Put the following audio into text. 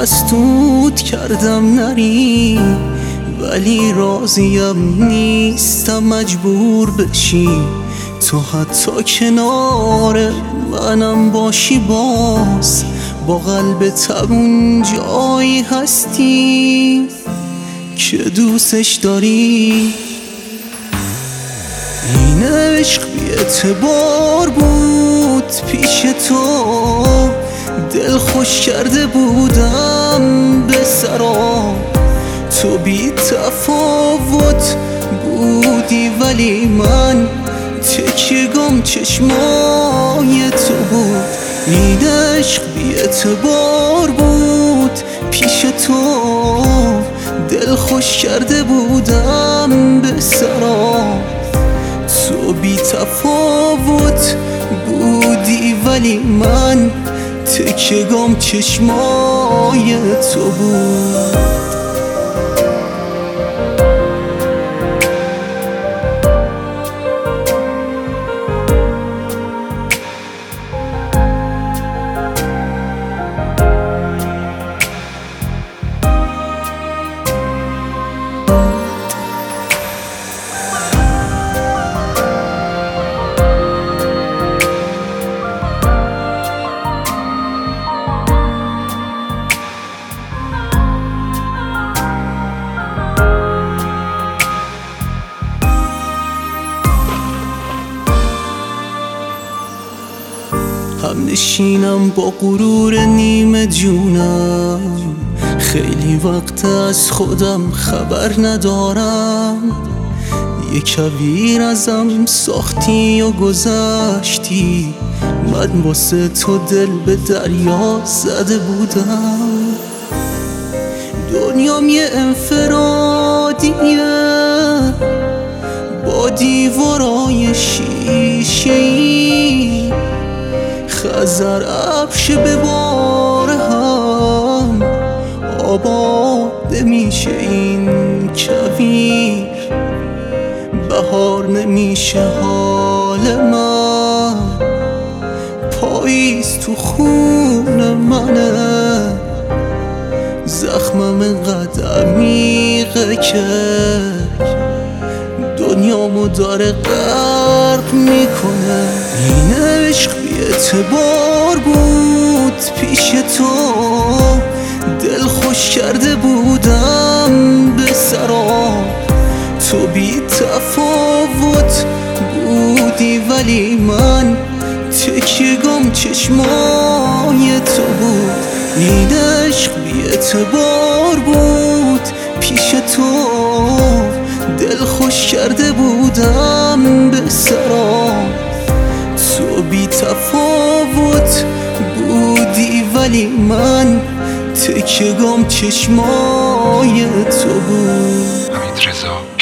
مسدود کردم نری، ولی راضیم نیستم مجبور بشی. تو حتی کنار منم باشی، باز با قلب تبون جایی هستی که دوستش داری. این عشق بی اعتبار بود پیش تو، دل خوش کرده بودم به سرا. تو بی تفاوت بودی ولی من تکیه‌گام چشمای تو بود. این عشق بی اعتبار بود پیش تو، دل خوش کرده بودم به سرا. تو بی تفاوت بودی ولی من تکیه‌گام چشمای تو بود. هم نشینم با غرور نیمه جونم، خیلی وقت از خودم خبر ندارم. یه کویر ازم ساختی و گذشتی، من واسه تو دل به دریا زده بودم. دنیام یه انفرادیه با دیوارای شیشه‌ای، خزر عبش به بار هم آباد نمیشه این کویر. بهار نمیشه حال من، پاییز تو خون منه. زخمم انقدر عمیقه که دنیامو داره غرق میکنه. این عشق بی اعتبار بود پیش تو، دل خوش کرده بودم به سرا. تو بی تفاوت بودی ولی من تکیه‌گام چشمای تو بود. این عشق بی اعتبار بود پیش تو، دل خوش کرده بودم به سرا. تو بی تفاوت بودی ولی من تکیه‌گام چشمای تو بود. حمید رضا